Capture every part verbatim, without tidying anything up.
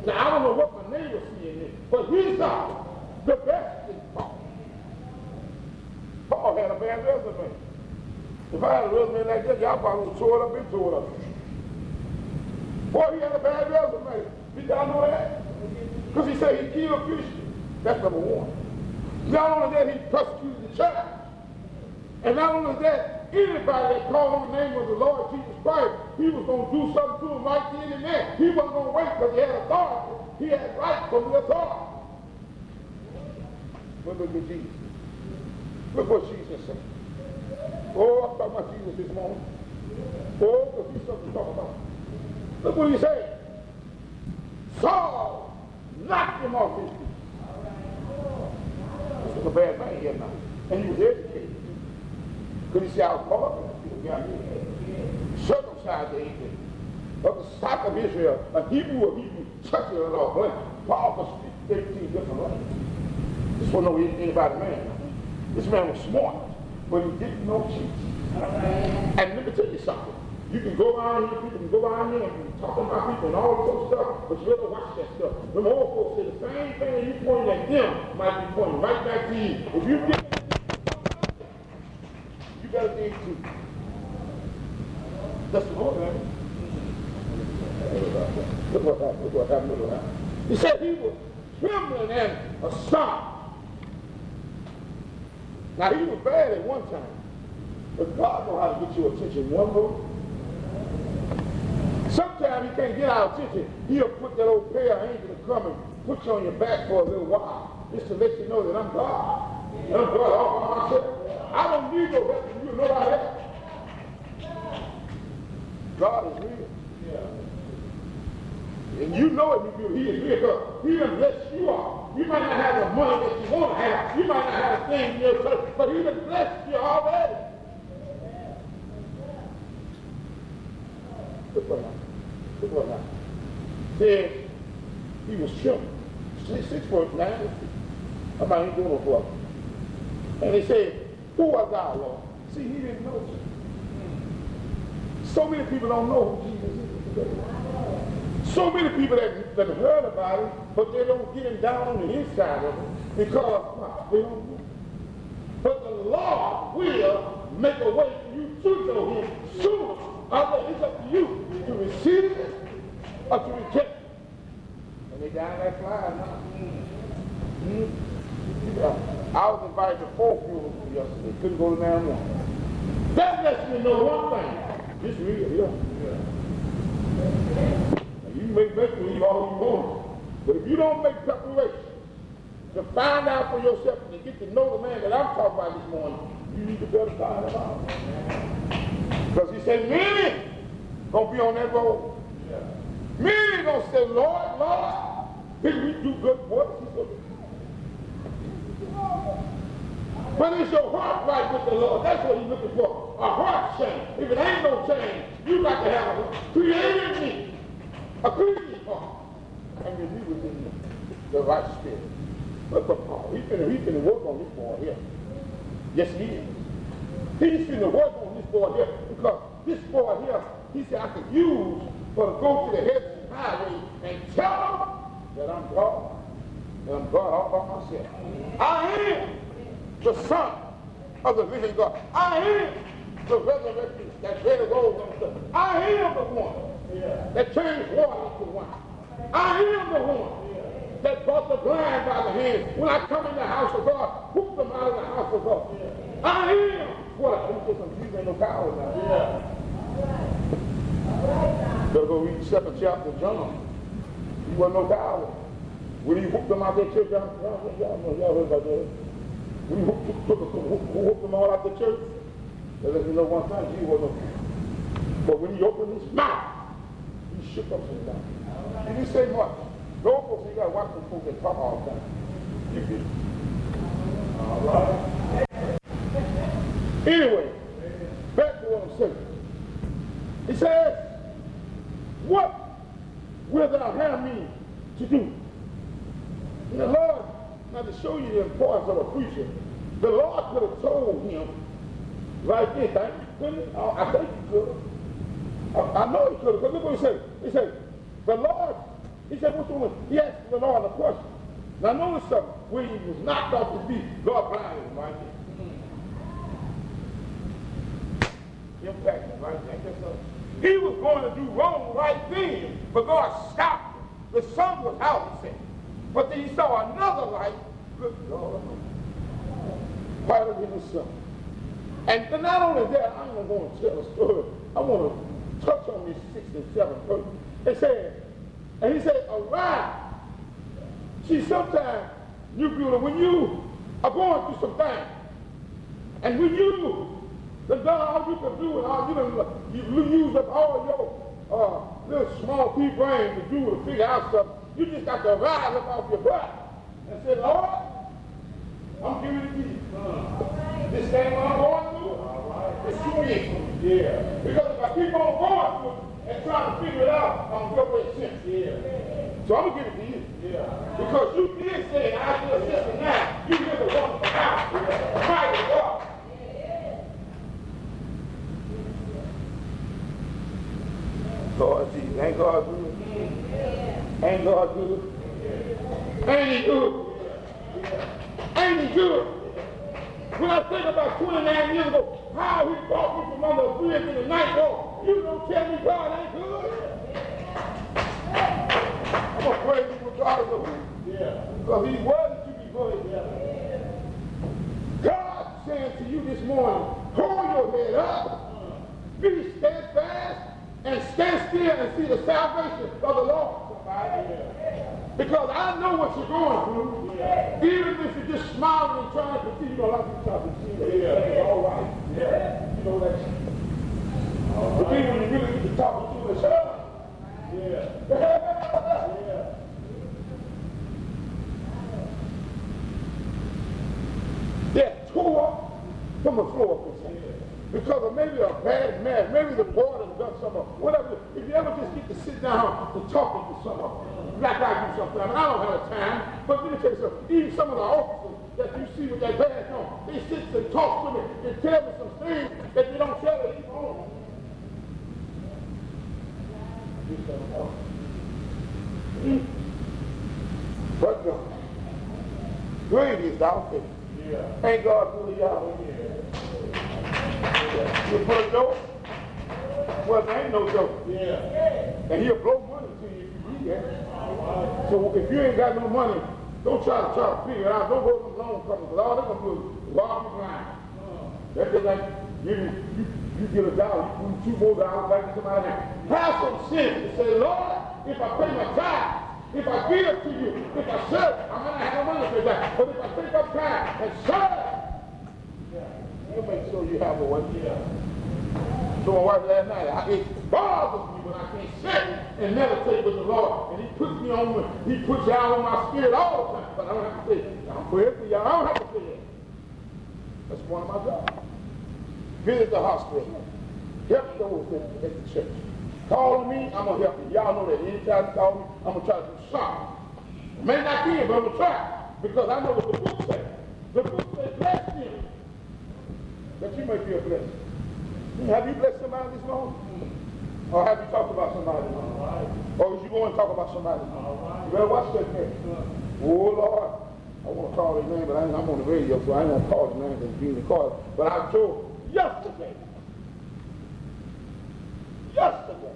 Now, I don't know what my neighbor's seeing in, but he saw the best in Paul. Paul had a bad resume. If I had a resume like that, y'all probably would throw it up and throw it up. Boy, he had a bad resume. Did y'all know that? Because he said he killed Christians. That's number one. Not only that, he persecuted the church. And not only that, anybody that called on the name of the Lord Jesus Christ, he was going to do something to him right then and there. He wasn't going to wait because he had authority. He had right from the authority. But look at Jesus. Look what Jesus said. Oh, I'm talking about Jesus this morning. Oh, because he's something to talk about. Look what he said. Saul knocked him off his feet. This was a bad man here now. And he was educated. Because he said, I was caught up in the people. Circumcised the ancient. Of the stock of Israel, a Hebrew of Hebrew, touching it all. When Paul could speak thirteen different languages. This wasn't no anybody man. This man was smart, but he didn't know Jesus. And let me tell you something. You can go around here, people can go around here and be talking about people and all this other stuff, but you better watch that stuff. Them old folks say the same thing you pointing at them might be pointing right back to you. If you get you better dig too. That's the Lord, man. Look what happened, look what happened, look what happened. He said he was trembling and astonished. Now he was bad at one time, but God knows how to get your attention one more. Sometimes he can't get our attention. He'll put that old pair of angels to come and put you on your back for a little while, just to let you know that I'm God. And I'm God all by myself. I don't need no help from you, know about that. God is real. And you know it, you he is real. He done blessed you all. You might not have the money that you want to have. You might not have a thing in your church, but he done blessed you already. Look what happened. Look what happened. Said he was trembling. Six, six foot nine. I'm not even doing no for him. And they said, who art thou, Lord? See, he didn't know. So many people don't know who Jesus is today. So many people that, that heard about him, but they don't get him down on the inside of him because they don't know. But the Lord will make a way for you to know him sooner. Either it's up to you to receive it or to reject it. And they down that fly now. Mm-hmm. Yeah. I was invited to four funerals yesterday. Couldn't go to nine one. That lets me know one thing. It's real, yeah. yeah. You may make believe all you want, but if you don't make preparation to find out for yourself and to get to know the man that I'm talking about this morning, you need to better find him out. Because he said, many gonna be on that road. Yeah. Many gonna say, Lord, Lord, did we do good works? But is your heart right with the Lord? That's what he's looking for. A heart change. If it ain't no change, you got to have a creative need. A clean heart, and renew within you the right spirit. Look at Paul. He's finna, he's finna work on this boy here. Yes, he is. He's finna work on this boy here because this boy here, he said, I can use for to go to the heavenly highway and tell them that I'm God. That I'm God all by myself. I am the Son of the living God. I am the resurrection that better rose on the sun. I am the one. Yeah. That changed water into wine. I am the one yeah. that brought the blind by the hand. When I come in the house of God, whoop them out of the house of God. Yeah. I am what? Let me get some Jews ain't no cowards now. Yeah. Better go read the second chapter of John. He wasn't no coward. When he whooped them out their church, y'all heard about that. When he whooped, took, whooped, whooped them all out the church, they let me know one time he wasn't no coward. But when he opened his mouth, he shook up some down. He didn't say much. Those folks, you got to watch them folks that talk all the time. You get it. All right. Anyway, back to what I'm saying. He says, what will thou have me to do? And the Lord, now to show you the importance of a preacher, the Lord could have told him right there, couldn't I, I think he could have. I, I know he could have, because look what he said. He said, the Lord He said, what's wrong with He asked the Lord a question. Now notice something. When he was knocked off his feet, God blinded him right there. Impacted him right there. He was going to do wrong right then, but God stopped him. The sun was out, he said. But then he saw another light. Good God. Brighter than the sun. And not only that, I'm not going to tell a story. I want to touch on this sixth and seventh verse. It said, and he said, arise. See, sometimes, you people, when you are going through some things, and when you, the God, all you can do, and all you can, you use up all your uh, little small pea brain to do to figure out stuff, you just got to rise up off your butt and say, Lord, I'm giving it to you. This thing I'm going through, it's too big for me. Yeah. Because if I keep on going through it and trying to figure it out, I'm going to go sense. Yeah. So I'm going to give it to you. Yeah. Because you did say, I feel sister now, you never want to come out. Yeah. Mighty God. God, Jesus, ain't God good? Yeah. Ain't God good? Yeah. Ain't he good? Yeah. Ain't he good? When I think about twenty-nine years ago, how he brought me from under a bridge in the night walk, you don't tell me God ain't good? I'm going to praise him regardless of who. Yeah. Because he's worthy to be praised. Yeah. God saying to you this morning, hold your head up, be steadfast, and stand still and see the salvation of the Lord. Because I know what you're going through. Yeah. Even if you're just smiling and trying to see, you know, a lot of people try to see that it's all right. Yeah. You know that. But then when you really get to talking to the church, yeah. Yeah. They're tore from the floor. Because of maybe a bad man, maybe the board has done something, whatever. If you ever just get to sit down and talking to someone, like I do sometimes, I don't have time, but let me tell you something, even some of the officers that you see with that badge on, they sit and talk to me and tell me some things that they don't tell their even on. But God, great is thou faith. Yeah. Ain't God good, y'all? Yeah. You put a joke? Well, there ain't no joke. Yeah. And he'll blow money to you if you do that. So if you ain't got no money, don't try to try to figure it out. Don't go to the loan company, because all they're going to do is rob you blind. That's just like you, you, you get a dollar, you put two more dollars back to somebody else. Have some sense to say, Lord, if I pay my tithe, if I give it to you, if I serve, I'm going to have no money to pay back. But if I take up time and serve, you make sure you have a one. Yeah. So my wife last night, I, it bothers me when I can't sit and meditate with the Lord. And he puts me on, he puts y'all on my spirit all the time. But I don't have to say it. I'm praying for y'all. I don't have to say it. That's one of my jobs. Visit the hospital. Help those at, at the church. Call me, I'm going to help you. Y'all know that anytime you call me, I'm going to try to do something. May not be, but I'm going to try. Because I know what the book says. The book says, bless him, that you may be a blessing. Have you blessed somebody this morning? Mm-hmm. Or have you talked about somebody? Right. Or is you going to talk about somebody? Right. You better watch that name. Yeah. Oh, Lord. I want to call his name, but I ain't, I'm on the radio, so I ain't going to call his name and be in the car. But I told yesterday. Yesterday.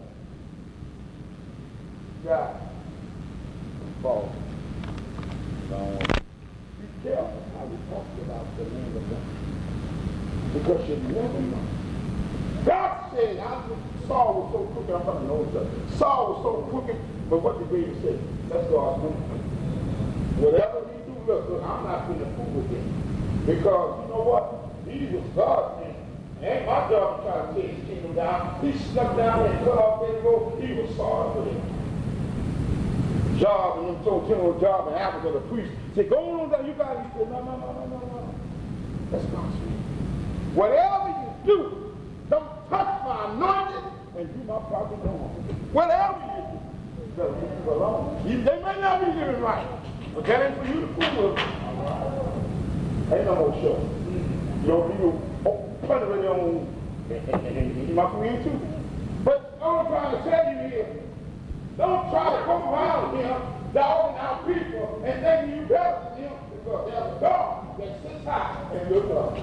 God. Fall. So, be careful how we talk about the name of God. Because you never know. God said, I, Saul was so crooked, I'm from the Old Testament. Saul was so crooked, but what did David say? That's God's name. Whatever he do, look, look, I'm not going to fool with him. Because you know what? He was God's name. It ain't my job to try to take his kingdom down. He snuck down and cut off that road. He was sorry for him. Job, and then told General Job and Africa, the priest, said, go on down, you guys. He said, no, no, no, no, no, no. That's God's name. Whatever you do, don't touch my anointing and do my prophet no harm. Whatever you do, just leave it alone. They may not be living right, but that ain't for you to fool with. Ain't no more show. You don't need to put it on and my career too. But all I'm trying to tell you here, Don't try to come around him, dogging out people, and thinking you better than him, because there's a God that sits high and looks up.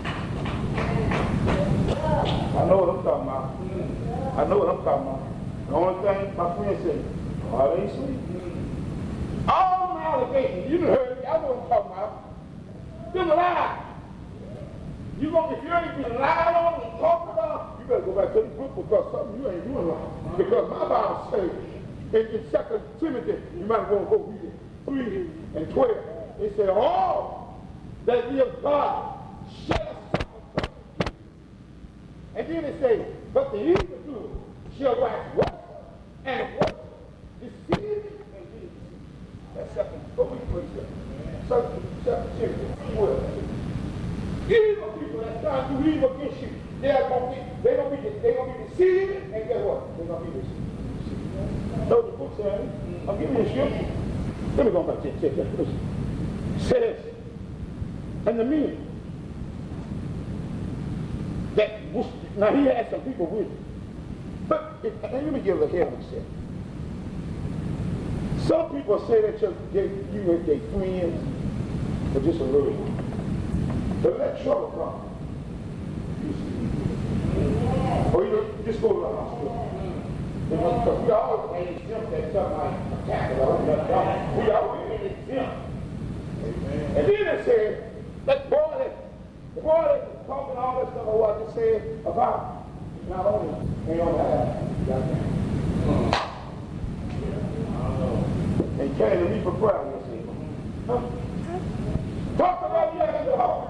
I know what I'm talking about. I know what I'm talking about. The only thing my friend said, oh, they sweet. All my allegations, you done heard me, I know what I'm talking about. Them lies. You gonna, if you ain't been lied on and talked about, you better go back to the book because something you ain't doing right. Because my Bible says in, in Second Timothy, you might want to go read it, three and twelve. It said, all that ye of God shall suffer. And then it says, but the evildoer shall wax worse and worse, deceiving and being deceived. That's second. Go read it. Second Timothy, twelve. Evil people that's trying to do evil against you, they're gonna be, they're gonna be, they're gonna be deceived, and guess what? They're gonna be deceived. So the book says, I'll give you a scripture. Let me go back to check that. Says, and the meaning that was, now he had some people with him, but if, and let me give a head myself. Some people say that you, they, you and their friends, but just a little bit. But let trouble come. Or you just go to the hospital. Because we always ain't exempt that something like attack or whatever. We always ain't exempt. And then it said, that boy that, the boy that was talking all this stuff of what I said about, not only ain't on the ass, and came to me for prayer, you see. Huh? Talk about you at the heart.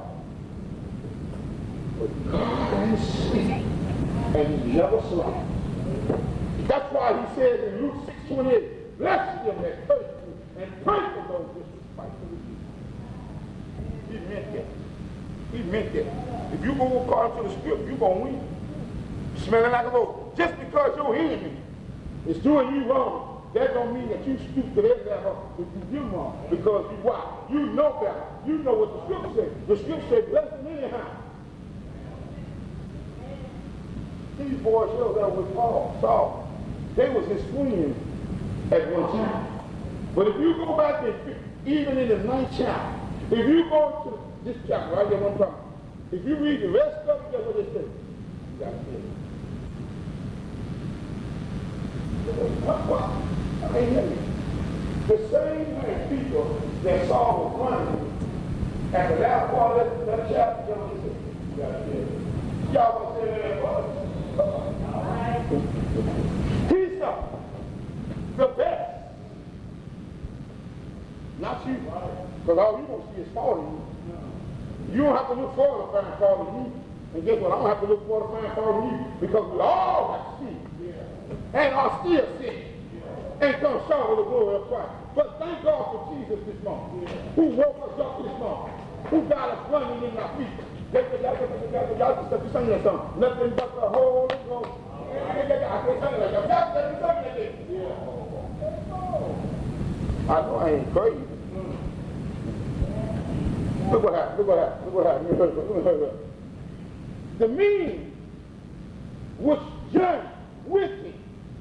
But God is sweet, and he never slept. That's why he said in Luke six twenty-eight, bless them that curse you, and pray for those disrespectfully you. He meant that. He meant that. If you go according to the script, you're going to win. Smelling like a rope. Just because your enemy is doing you wrong, that don't mean that you stoop to their level if you do wrong. Because you why? You know better. You know what the scripture says. The scripture says, bless them anyhow. These boys here that with Paul, Saul, they was his friends at one time. But if you go back and even in the ninth chapter, if you go to this chapter right there, one time, if you read the rest of it, guess what it says? You got to get it. What? What? I mean, hear me. The same kind of people that Saul was running at the last part of that, that chapter, guess what it says? You got to get it. Y'all gonna say that was? He's uh, the best. Not you. Because all you gonna see is fault in you. You don't have to look forward to find fault in you. And guess what? I don't have to look forward to find fault in you. Because we all have sinned. And are still sinning. And come short of the glory of Christ. But thank God for Jesus this morning. Who woke us up this morning. Who got us running in our feet. Y'all just start singing that song. Nothing but the Holy Ghost. I can't sing like that. Y'all just start singing that. I know I ain't crazy. Look what happened. Look what happened. Look what happened. Let me hurry up. The mean which journeyed with me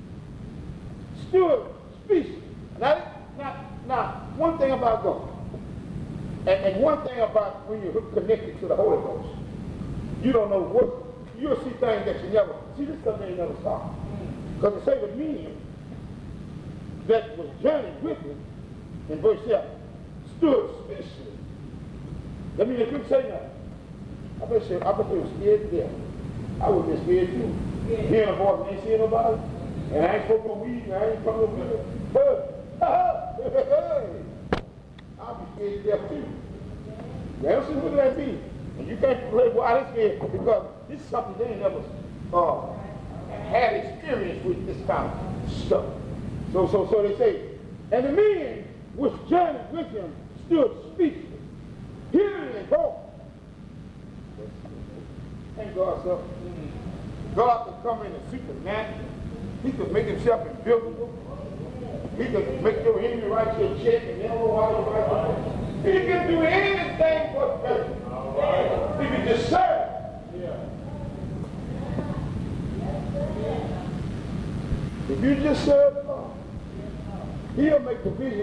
stood speechless. Now, now, now, one thing about God. And, and one thing about when you're connected to the Holy Ghost, you don't know what, you'll see things that you never, see this stuff ain't never saw. Because it say the men that was journeying with him, in verse seven, stood speechless. That means they couldn't say nothing. I bet you, I bet they were scared to death. I would have been scared too. Yeah. Hearing a voice, I ain't seeing nobody, and I ain't smoking no weed, and I ain't coming no weed. Hey, I'll be scared to death too. You ever see what that be? And you can't play why this scared because this is something they ain't never uh, had experience with this kind of stuff. So, so, so they say, and the men which journeyed with him stood speechless, hearing and going. Thank God, sir. God could come in and supernatural. He could make himself invisible. He could make your enemy write your check and never why you write your check. He can do anything for the person. He can just serve. If you just serve the Lord, He'll make provision